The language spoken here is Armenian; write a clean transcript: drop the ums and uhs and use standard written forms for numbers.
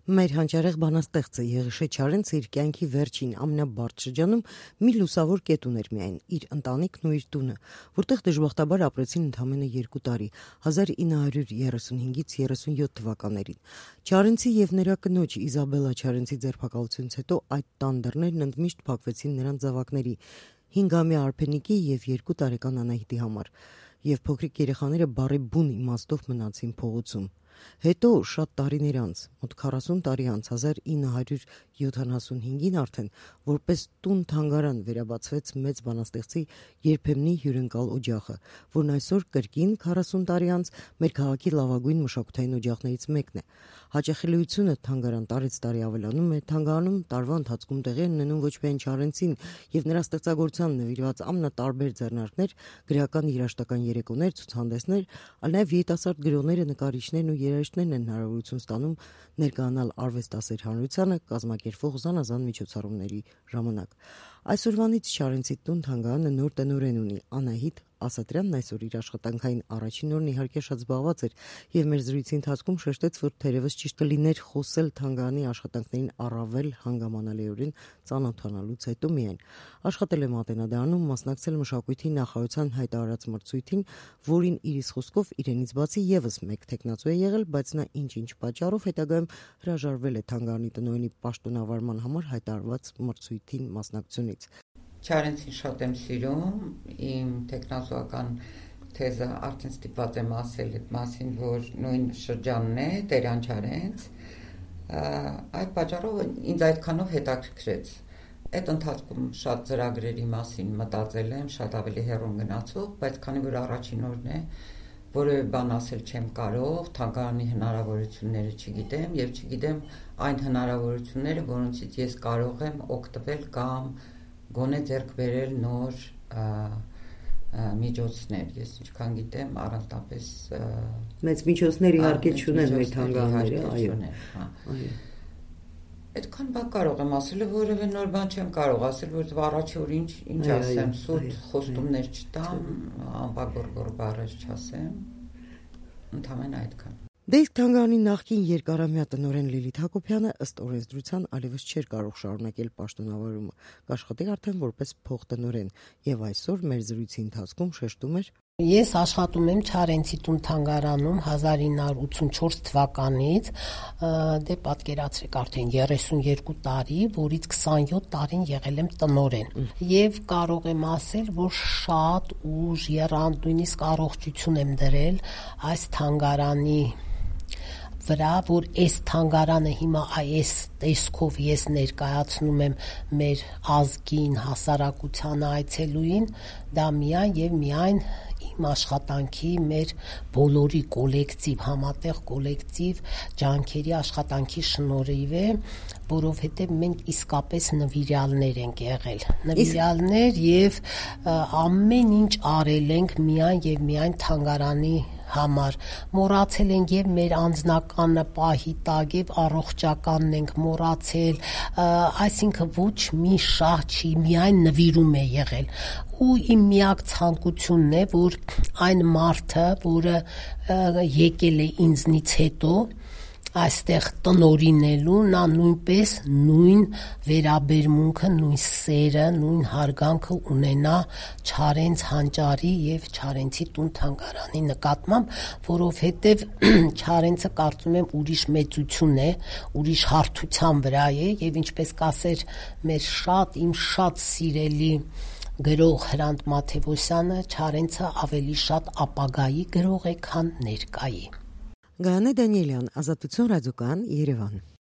Մեր հանճարեղ բանաստեղծը Եղիշե Չարենցը իր կյանքի վերջին ամենաբարդ շրջանում մի լուսավոր կետ ուներ միայն՝ իր ընտանիքն ու իր տունը, որտեղ դժբախտաբար ապրեցին ընդամենը 2 տարի՝ 1935-ից 37 թվականներին։ Չարենցի եւ նրա կնոջ Իզաբելլա Չարենցի ձերբակալությունից հետո այդ տան դռներն ընդմիշտ փակվեցին նրանց զավակների՝ 5-ամյա Արփենիկի եւ 2 տարեկան Անահիտի համար, եւ փոքրիկ երեխաները բառի բուն իմաստով մնացին փողոցում։ Հետո շատ տարիներ անց, մոտ 40 տարի անց, 1975-ին արդեն, որպես տուն-թանգարան վերաբացվեց մեծ բանաստեղծի երբեմնի հյուրընկալ օջախը, որն այսօր կրկին 40 տարի անց մեր քաղաքի լավագույն մշակութային օջախներից մեկն է։ Հաճախելիությունը թանգարան տարեց տարի ավելանում է, թանգարանում տարվա ընթացքում տեղի են ունենում ոչ միայն Չարենցին եւ նրա ստեղծագործության նվիրված ամենատարբեր ձեռնարկներ, գրական երաժշտական երեկոներ, ցուցահանդեսներ, այլ նաեւ երիտասարդ գրողները, նկարիչներն ու երաժիշտներն են հնարավորություն ստանում ներկայանալ արվեստասեր հանրությանը կազմակերպվող զանազան միջոցառումների ժամանակ։ Այսօրվանից Չարենցի տուն-թանգարանը նոր տնօրեն ունի՝ Անահիտ Ասատրյանն այսօր իր աշխատանքային առաջին օրն իհարկե շատ զբաղված էր եւ մեր զրույցի ընթացքում շեշտեց, որ թերևս ճիշտ կլիներ խոսել թանգարանի աշխատանքներին առավել հանգամանալիորեն ծանոթանալուց հետո միայն։ Աշխատել է Մատենադարանում, մասնակցել մշակույթի նախարարության հայտարարած մրցույթին, որին իր խոսքով իրենից բացի եւս մեկ տեխնացու է եղել, բայց նա ինչ-ինչ պատճառով հետագայում հրաժարվել է թանգարանի տնօրենի պաշտոնավարման համար հայտարարված մրցույթին մասնակցությունից։ Չարենցին շատ եմ սիրում, իմ տեխնազոական թեզը արդեն ստիպված եմ ասել այդ մասին, որ նույն շրջանն է, Տերյան Չարենց, այդ պատճառով ինձ այդքանով հետաքրքրեց։ Այդ ընթացքում շատ ծրագրերի մասին մտածել եմ, շատ ավելի հեռուն գնացող, բայց քանի որ առաջին օրն է, որևէ բան ասել չեմ կարող, թանգարանի հնարավորությունները չգիտեմ եւ չգիտեմ այն հնարավորությունները, որոնցից ես կարող եմ օգտվել կամ գոնե ձեռք բերել նոր միջոցներ։ Ես ինչքան գիտեմ, առանձնապես մեծ միջոցներ իհարկե չունեն մեր թանգարանները, այո։ Այդքան բան կարող եմ ասել, որևէ նոր բան չեմ կարող ասել, որովհետև առաջի օր ինչ ասեմ, սուտ խոստումներ չտամ, ամբագորգոր բառեր չասեմ, ընդամենը այդքան։ Դե թանգարանի նախկին երկարամյա տնօրեն Լիլիթ Հակոբյանը ըստ օրենսդրության այլևս չէր կարող շարունակել պաշտոնավարումը, կաշխատի արդեն որպես փոխտնօրեն եւ այսօր մեր զրույցի ընթացքում շեշտում էր. Ես աշխատում եմ Չարենցի տուն-թանգարանում 1984 թվականից, դե պատկերացրեք արդեն 32 տարի, որից 27 տարին եղել եմ տնօրեն։ Եվ կարող եմ ասել, որ շատ ուժ, եռանդույնիսկ առողջություն եմ դրել այս թանգարանի վրա, որ այս թանգարանը հիմա այս տեսքով ես ներկայացնում եմ մեր ազգին, հասարակությանը այցելուին, դա միայն եւ միայն իմ աշխատանքի, մեր բոլորի կոլեկտիվ, համատեղ կոլեկտիվ ջանքերի աշխատանքի շնորհիվ է, որովհետև մենք իսկապես նվիրյալներ ենք եղել, նվիրյալներ եւ ամեն ինչ արել ենք միայն եւ միայն թանգարանի համար, մոռացել ենք եւ մեր անձնականը պահի տակ եւ առողջականն ենք մոռացել, այսինքն ոչ մի շահ չի, միայն նվիրում է եղել։ Ու իմ միակ ցանկությունն է, որ այն մարդը, որը եկել է ինձնից հետո այստեղ տնօրինելու, նա նույնպես նույն վերաբերմունքը, նույն սերը, նույն հարգանքը ունենա Չարենց հանճարի եւ Չարենցի տուն-թանգարանի նկատմամբ, որովհետեւ Չարենցը կարծում եմ ուրիշ մեծություն է, ուրիշ հարթության վրա է եւ ինչպես կասեր մեր իմ շատ սիրելի գրող Հրանտ Մաթեոսյանը, Չարենցը ավելի շատ ապագայի գրող է, քան ներկայի։ Գայանե Դանիելյան, Ազատություն ռադիոկայան, Երևան։